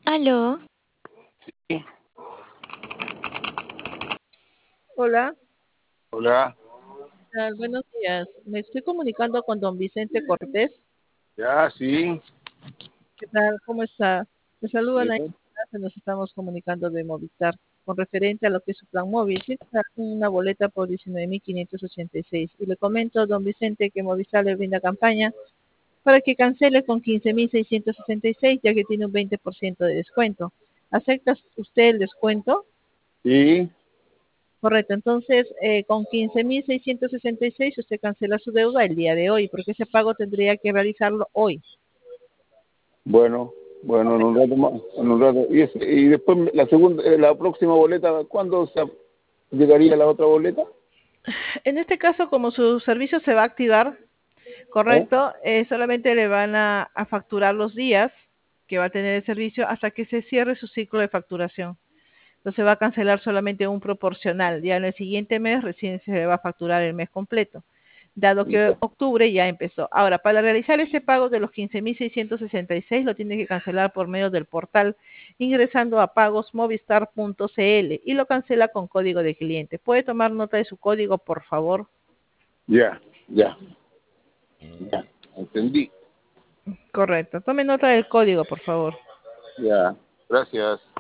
Aló, Hola, Hola, ¿qué tal? Buenos días. Me estoy comunicando con don Vicente Cortés. ya, sí, ¿Qué tal? ¿Cómo está? Me saludan ahí. bien. Nos estamos comunicando de Movistar con referente a lo que es su plan móvil. Tiene una boleta por 19.586. Y le comento, don Vicente, que Movistar le brinda campaña para que cancele con 15.666, ya que tiene un 20% de descuento. ¿Acepta usted el descuento? Sí, Correcto, entonces con 15.666 usted cancela su deuda el día de hoy, porque ese pago tendría que realizarlo hoy. bueno, bueno, en un rato más, en un rato. Y después la segunda, la próxima boleta, ¿cuándo llegaría la otra boleta? En este caso, como su servicio se va a activar, ¿Eh? correcto, solamente le van a facturar los días que va a tener el servicio hasta que se cierre su ciclo de facturación. Entonces va a cancelar solamente un proporcional. Ya en el siguiente mes recién se le va a facturar el mes completo, dado que Ya, octubre ya empezó. Ahora, para realizar ese pago de los 15.666 lo tiene que cancelar por medio del portal ingresando a pagosmovistar.cl y lo cancela con código de cliente. ¿Puede tomar nota de su código, por favor? ya, ya, ya, entendí. Correcto. Tome nota del código, por favor. Ya, gracias.